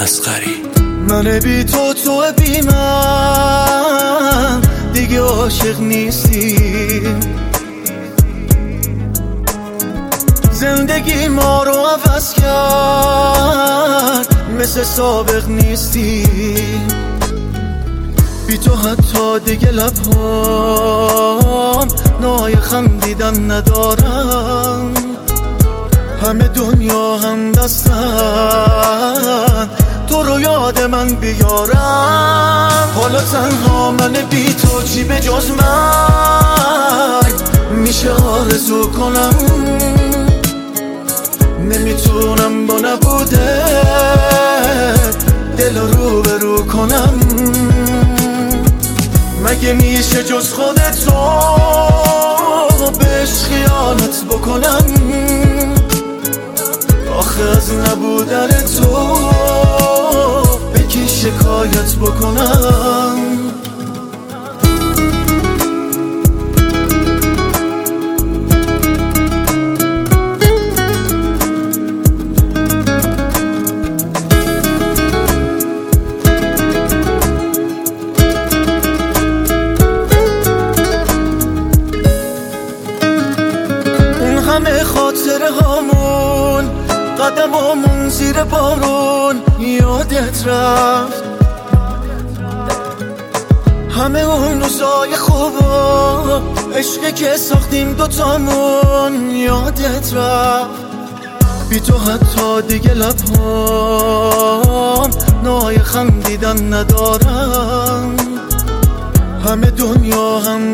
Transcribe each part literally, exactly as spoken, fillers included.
اصغری. من بی تو تو بی من دیگه عاشق نیستیم، زندگی ما رو عوض کرد، مثل سابق نیستیم. بی تو حتی دیگه لبهام نای خندیدن ندارم، همه دنیا هم دستن تو رو یاد من بیارم. حالا تنها من بی تو چی به جز مرگ میشه آرزو کنم، نمیتونم با نبوده دل رو به رو کنم. مگه میشه جز خودت رو بهش خیانت بکنم؟ آخه از نبودن تو به کی شکایت بکنم؟ همه خاطره هامون، قدمامون زیر بارون یادت رفت، همه اون روزای خوب و عشقی که ساختیم دوتامون یادت رفت. بی تو حتی دیگه لبهام نای خندیدن ندارم، همه دنیا هم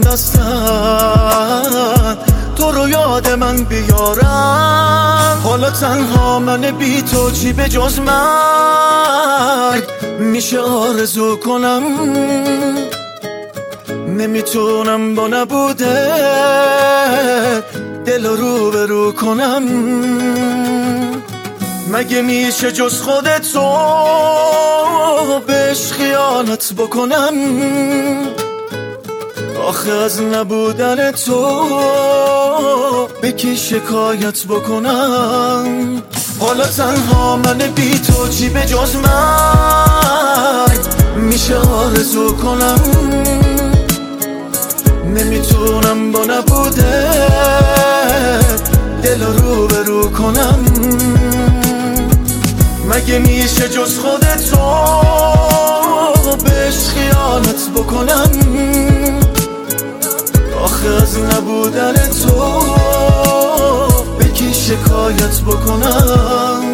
دستن تو رو یاد من بیارم. حالا تنها من بی تو چی به جز مرگ میشه آرزو کنم، نمیتونم با نبوده دل رو به رو کنم. مگه میشه جز خودت رو بهش خیانت بکنم؟ آخه از نبودن تو به کی شکایت بکنم؟ حالا تنها من بی تو چی به جز مرگ میشه آرزو کنم، نمیتونم با نبوده دل رو به رو کنم. مگه میشه جز خودت رو بهش خیانت بکنم؟ آخه از نبودن تو به کی شکایت بکنم؟